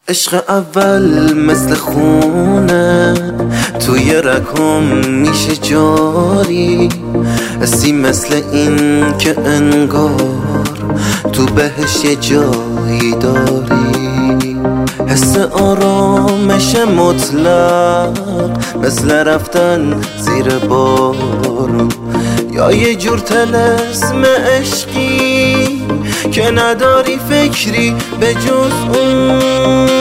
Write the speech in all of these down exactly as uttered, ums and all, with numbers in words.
عشق اول مثل خونه توی رگم میشه جاری، حسی مثل این که انگار تو بهش یه جایی داری، حس آرامش مطلق مثل رفتن زیر بارون، یا یه جور طلسم عشقی که نداری فکری به جز اون.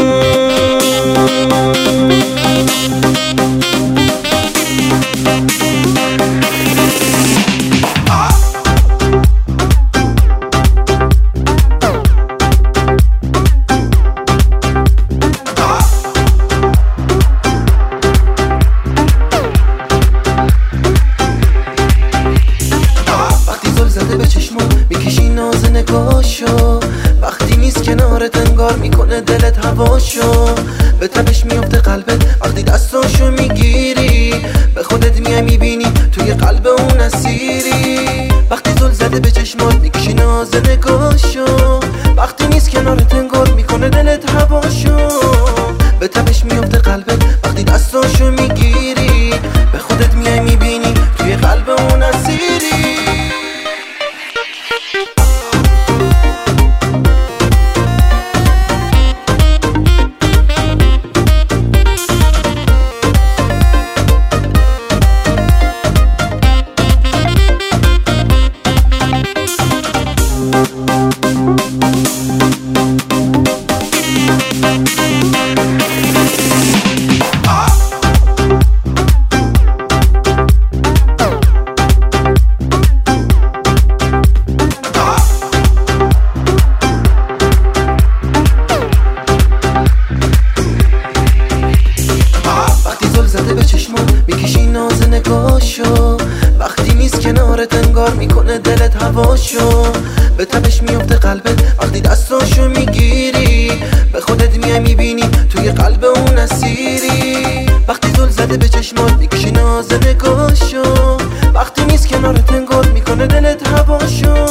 میکشی ناز نگاشو، وقتی نیست کنارت انگار میکنه دلت هواشو، به تبش میفته قلبت وقتی دستاشو میگیری، به خودت میای میبینی توی قلب اون اسیری. وقتی زل زده به چشمات میکشی ناز نگاشو، وقتی نیست کنارت انگار میکنه دلت هواشو، به تبش میفته قلبت وقتی دستاشو میگیری، به خودت میای میبینی توی قلب اون اسیری. میکشی ناز نگاشو، وقتی نیست کنارت انگار میکنه دلت هواشو، به تبش میفته قلبت وقتی دستاشو میگیری، به خودت میای میبینی توی قلب اون اسیری. وقتی زل زده به چشمات میکشی ناز نگاشو، وقتی نیست کنارت انگار میکنه دلت هواشو،